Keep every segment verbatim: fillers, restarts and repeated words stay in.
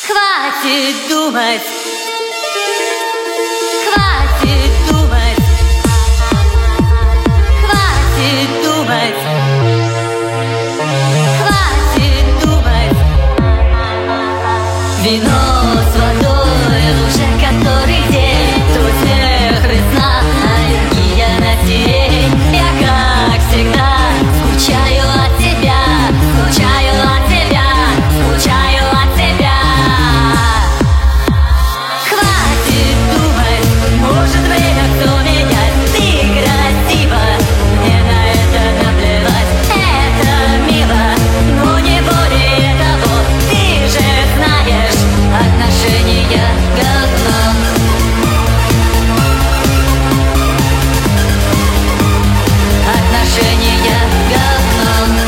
Хватит думать, хватит думать, хватит думать, хватит думать. Вино с водой уже который день, тут смех и сна, аллергия на сирень. Я, как всегда, скучаю от тебя, скучаю от тебя, скучаю от тебя. Хватит думать, может время кто менять. Ты красива, мне на это наплевать. Это мило, но не более того. Ты же знаешь, отношения говно. Отношения говно.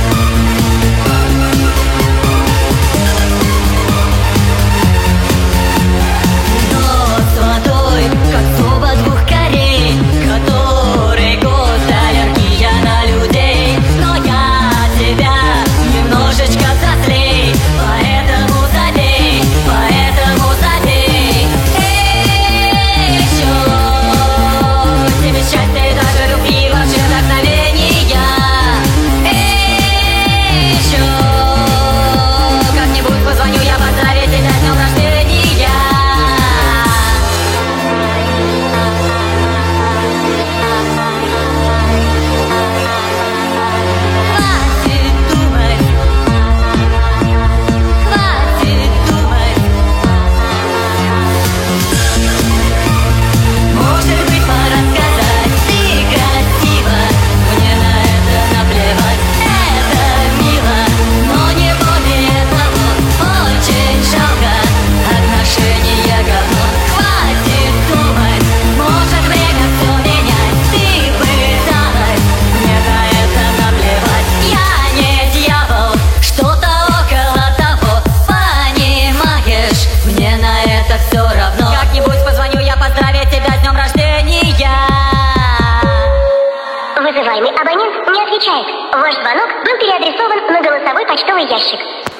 Но с водой, как зуба двух корей, который год аллергия на людей. Но я тебя немножечко взрослей, поэтому забей, поэтому забей. Эй, еще тебе счастья и даже любви, вообще вдохновения. Эй, еще как-нибудь позвоню я поздравить тебя с днем рождения. Хватит думать, хватит думать. Может быть, пора сказать, ты красива, мне на это наплевать. Это мило, но не более того. Очень жалко, отношения говно. Хватит думать, может время все менять. Ты пыталась, мне на это наплевать. Я не дьявол, что-то около того. Понимаешь, мне на это все равно. Как-нибудь позвоню я поздравить тебя с днем рождения. Вызываемый абонент не отвечает. Ваш звонок был переадресован на голосовой почтовый ящик.